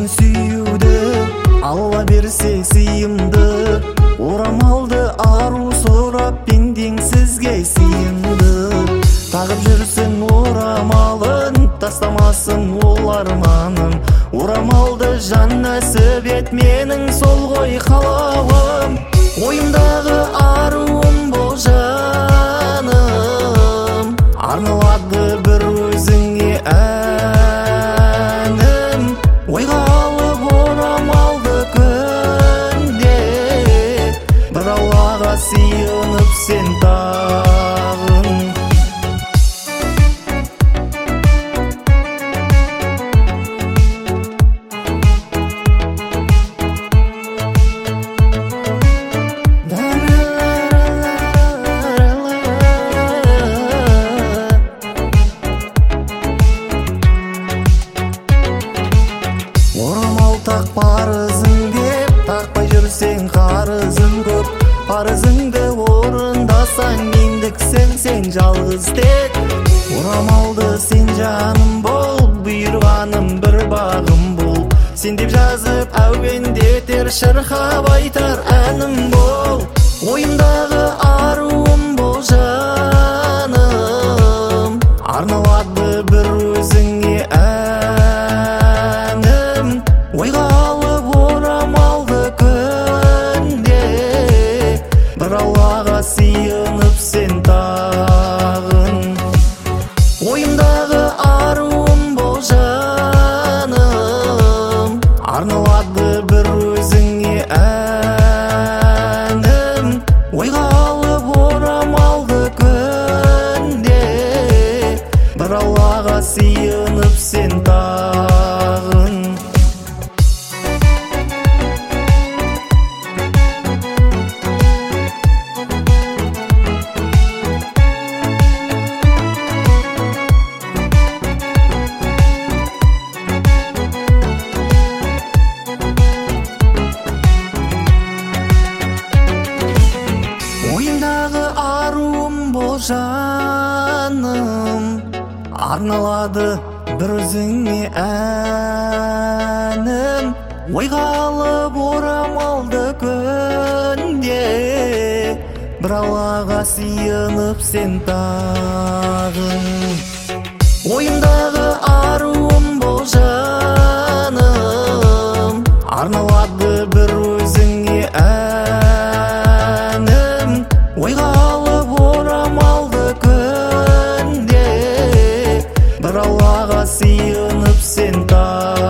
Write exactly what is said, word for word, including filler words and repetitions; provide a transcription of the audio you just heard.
сен сүйуді, Алла берсе сыйымды. Орамалды ару сұрап пендең сізге сыйынды. Тағып жүрсін орамалын, тастамасын ол арманын. Орамалды жан нәсіп ет, менің сол ғой қалауым. Ойымдағы аруым бол жаным, арналады бір өзіңе әнім. Ойға алып орамалды күнде, бір Аллаға сыйынып сен тағын. Орамал тақ парызың деп, тақпай жүрсең қарызың көп. Парызыңды орындасаң мендіксің сен жалғыз тек. Орамалды сен жаным бол, бұйырғаным бір бағым бол. Сен деп жазып әуендетер, шырқап айтар әнім бол. Ойымдағы аруым бол жаным, арналады бір өзіңе әнім. Ойға алып орамалды күнде, бір Аллаға сыйынып сен тағын. Ойымдағы аруым бол жаным, арналады бір өзіңе әнім. Ойға алып орамалды күнде, бір Аллаға сыйынып сен тағын. Ойымдағы аруым бол жаным, арналады бір өзіңе әнім. Ойға алып орамалды күнде, бір Аллаға сыйынып сен тағын. Ойымдағы аруым бол жаным, арналады бір өзіңе әнім. Ойға алып орамалды күнде, бір Аллаға сыйынып сен тағын.